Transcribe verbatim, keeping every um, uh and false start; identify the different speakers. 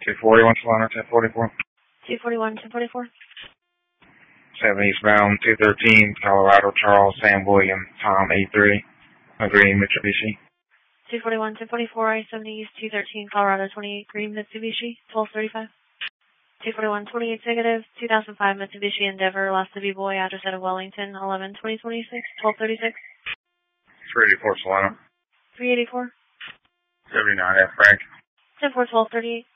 Speaker 1: two forty-one, Solano, ten forty-four.
Speaker 2: two forty-one, ten forty-four.
Speaker 1: seven eastbound, two thirteen, Colorado, Charles, Sam William, Tom, E three, Green, Mitsubishi.
Speaker 2: two forty-one, ten forty-four, I seventy East, two thirteen, Colorado, twenty-eight, Green, Mitsubishi, twelve thirty-five. two forty-one, twenty-eight, negative, two thousand five, Mitsubishi Endeavor, Last City Boy, address out of Wellington, eleven twenty twenty-six, twelve thirty-six.
Speaker 1: three eighty-four, Solano.
Speaker 2: three eighty-four.
Speaker 1: seventy-nine, F, Frank.
Speaker 2: ten four, twelve thirty-eight.